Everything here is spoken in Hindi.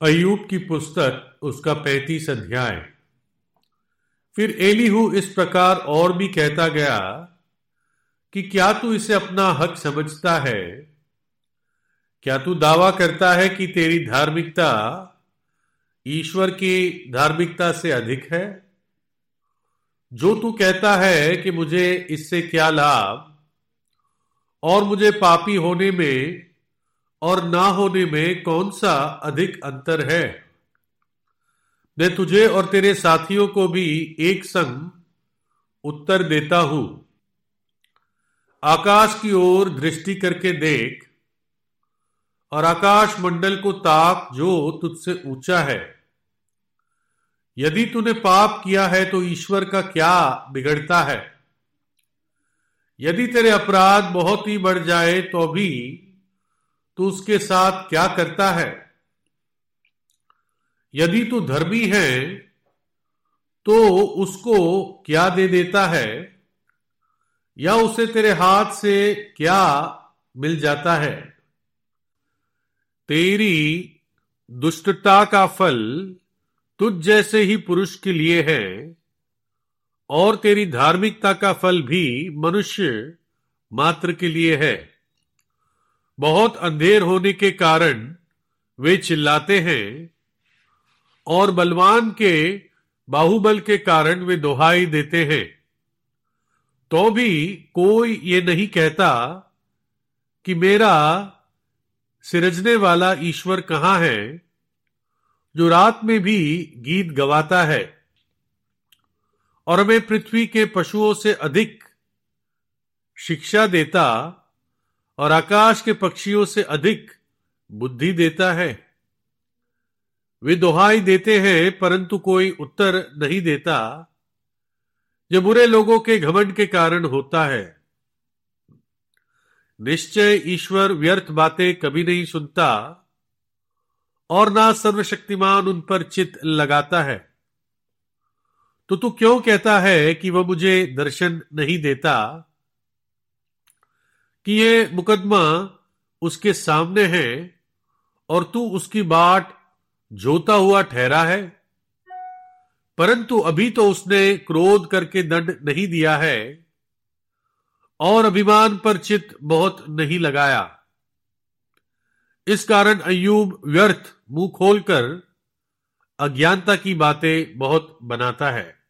अय्यूब की पुस्तक उसका 35 अध्याय। फिर एलीहू इस प्रकार और भी कहता गया कि क्या तू इसे अपना हक समझता है? क्या तू दावा करता है कि तेरी धार्मिकता ईश्वर की धार्मिकता से अधिक है? जो तू कहता है कि मुझे इससे क्या लाभ और मुझे पापी होने में और ना होने में कौन सा अधिक अंतर है? मैं तुझे और तेरे साथियों को भी एक संग उत्तर देता हूं। आकाश की ओर दृष्टि करके देख और आकाश मंडल को ताक जो तुझसे ऊंचा है। यदि तूने पाप किया है तो ईश्वर का क्या बिगड़ता है? यदि तेरे अपराध बहुत ही बढ़ जाए तो भी तू उसके साथ क्या करता है? यदि तू धर्मी है तो उसको क्या दे देता है, या उसे तेरे हाथ से क्या मिल जाता है? तेरी दुष्टता का फल तुझ जैसे ही पुरुष के लिए है, और तेरी धार्मिकता का फल भी मनुष्य मात्र के लिए है। बहुत अंधेर होने के कारण वे चिल्लाते हैं, और बलवान के बाहुबल के कारण वे दुहाई देते हैं। तो भी कोई ये नहीं कहता कि मेरा सिरजने वाला ईश्वर कहां है, जो रात में भी गीत गवाता है और हमें पृथ्वी के पशुओं से अधिक शिक्षा देता और आकाश के पक्षियों से अधिक बुद्धि देता है। वे दुहाई देते हैं परंतु कोई उत्तर नहीं देता। यह बुरे लोगों के घमंड के कारण होता है। निश्चय ईश्वर व्यर्थ बातें कभी नहीं सुनता, और ना सर्वशक्तिमान उन पर चित्त लगाता है। तो तू क्यों कहता है कि वह मुझे दर्शन नहीं देता, कि ये मुकदमा उसके सामने है और तू उसकी बाट जोता हुआ ठहरा है? परंतु अभी तो उसने क्रोध करके दंड नहीं दिया है और अभिमान पर चित्त बहुत नहीं लगाया। इस कारण अय्यूब व्यर्थ मुंह खोलकर अज्ञानता की बातें बहुत बनाता है।